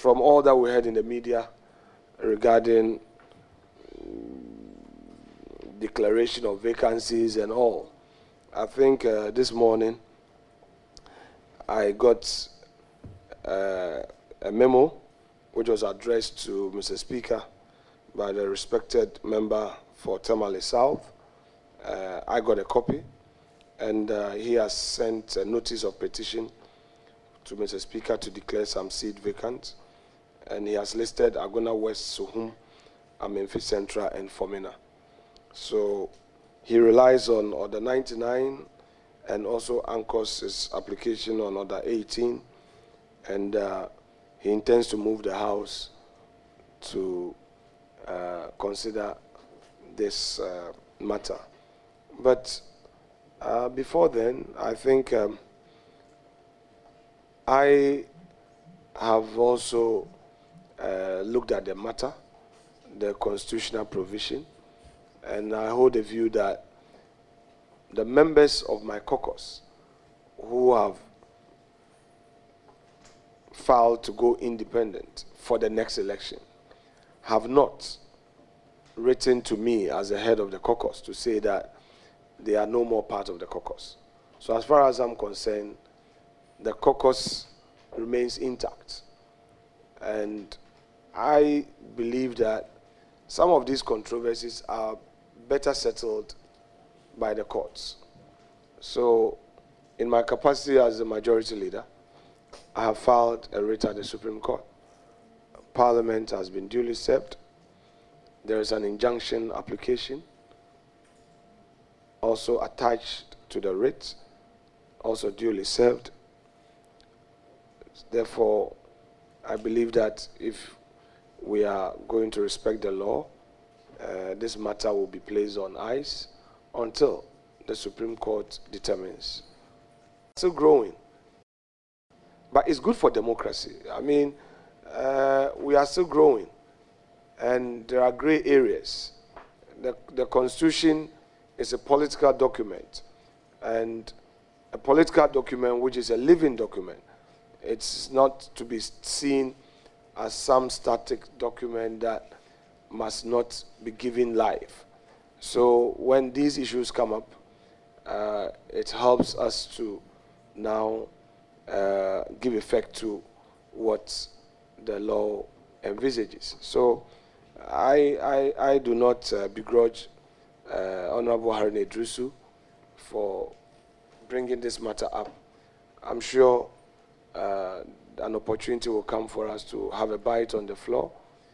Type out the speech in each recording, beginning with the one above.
from all that we heard in the media regarding declaration of vacancies and all, I think this morning I got a memo which was addressed to Mr. Speaker by the respected member for Tamale South. I got a copy, and he has sent a notice of petition to Mr. Speaker to declare some seat vacant, and he has listed Agona West, Suhum, Amenfi Central, and Fomena. So he relies on Order 99 and also anchors his application on Order 18, and he intends to move the House to consider this matter. But before then, I think I have also looked at the matter, the constitutional provision, and I hold the view that the members of my caucus who have filed to go independent for the next election have not written to me as the head of the caucus to say that they are no more part of the caucus. So as far as I'm concerned, the caucus remains intact. And I believe that some of these controversies are better settled by the courts. So in my capacity as the majority leader, I have filed a writ at the Supreme Court. Parliament has been duly served. There is an injunction application also attached to the writ, also duly served. Therefore, I believe that if we are going to respect the law, this matter will be placed on ice until the Supreme Court determines. Still growing. But it's good for democracy. I mean, we are still growing, and there are gray areas. The Constitution is a political document, and a political document which is a living document. It's not to be seen as some static document that must not be given life. So when these issues come up, it helps us to now give effect to what the law envisages. So I do not begrudge Honorable Haruna Iddrisu for bringing this matter up. I'm sure an opportunity will come for us to have a bite on the floor,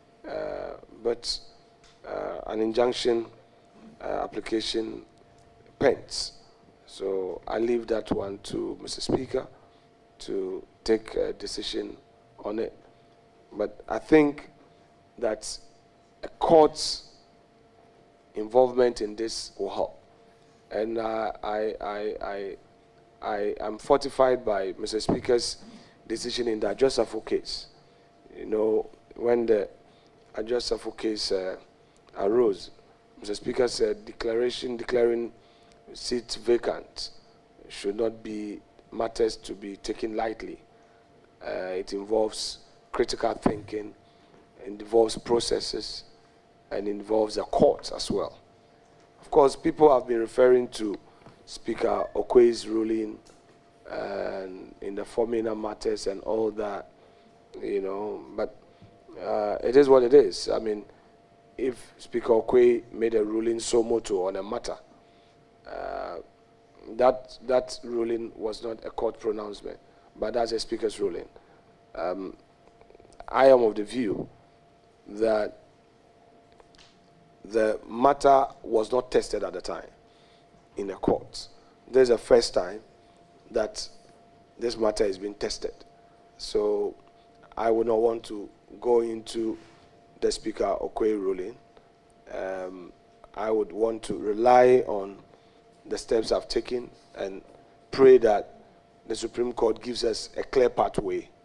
but an injunction application pens. So I leave that one to Mr. Speaker to take a decision on it. But I think that a court's involvement in this will help. And I am fortified by Mr. Speaker's decision in the Adjosafo case. You know, when the Adjosafo case arose, Mr. Speaker said declaring seats vacant should not be matters to be taken lightly. It involves critical thinking, it involves processes, and involves the courts as well. Of course, people have been referring to Speaker Okwe's ruling and in the Fomena matters and all that, you know, but it is what it is. I mean, if Speaker Okwe made a ruling so motu on a matter, that ruling was not a court pronouncement, but that's a Speaker's ruling. I am of the view that the matter was not tested at the time in the courts. This is the first time that this matter is being tested. So I would not want to go into the Speaker Okwe ruling. I would want to rely on the steps I've taken and pray that the Supreme Court gives us a clear pathway